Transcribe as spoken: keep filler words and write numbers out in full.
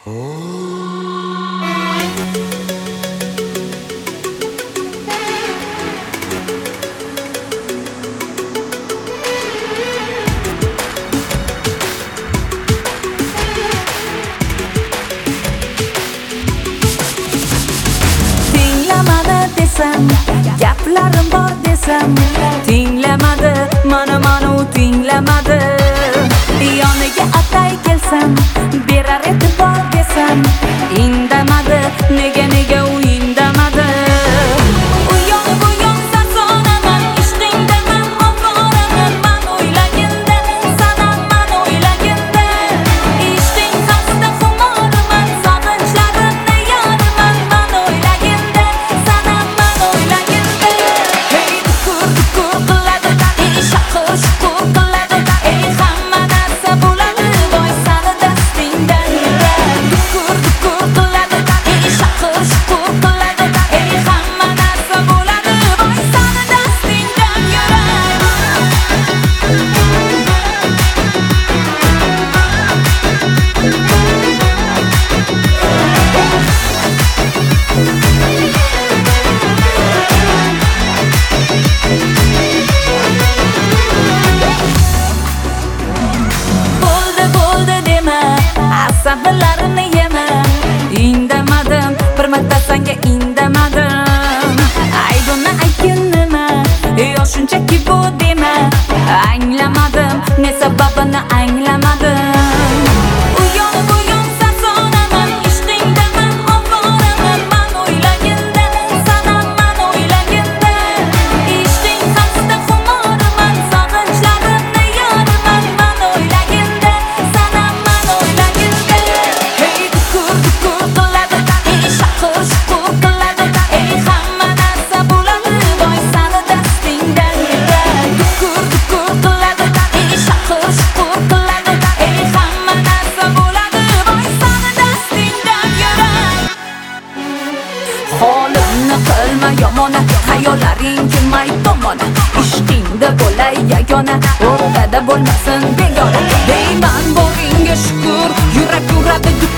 Gaplarim bor desam tinglamadi, mana mana u tinglamadi. Yoniga atay kelsam berar e'tibor desam indamadi, nega nega u indamadi. U yoq bu yoq sarsonaman, ishqingdaman ovoraman, man o'ylaganda sanam man o'ylaganda. Ishqing xasta xumorman, sog'inchlarimni yoriman, man o'ylaganda sanam man o'ylaganda. Hey dukur dukur qiladi, ey shaqir shukur qiladi, ey hamma narsa bo'ladi voy sani dastingdan yurar. Dukur dukur qiladi, ey shaqir shukur qiladi, ey hamma narsa bo'ladi voy sani dastingdan yurar. Bo'ldi bo'ldi dema, asablarimni yema. Indamadim, bir marta senga indamadim. Aybimni aytgin nima, yo shunchaki bu dema. Anglamadim, ne sababini anglamadim. U yoq bu yoq sarsonaman, ishqingdaman ovoraman, man o'ylaganda sanam man o'ylaganda. Ishqing xasta xumorman, sog'inchlarimni yoriman, man o'ylaganda sanam man o'ylaganda. Hey dukur dukur qiladi, ey shaqir shukur qiladi, ey hamma narsa bo'ladi voy sani dastingdan yurar. Dukur dukur qiladi, ey shaqir shukur qiladi, ey hamma narsa bo'ladi voy sani dastingdan yurar. Holimni qilma yomona, xayollaring kelmay tomona. Ishqingda bo'lay yagona, o'rtada bo'lmasin begona. Deyman boringga shukur, yurak uradi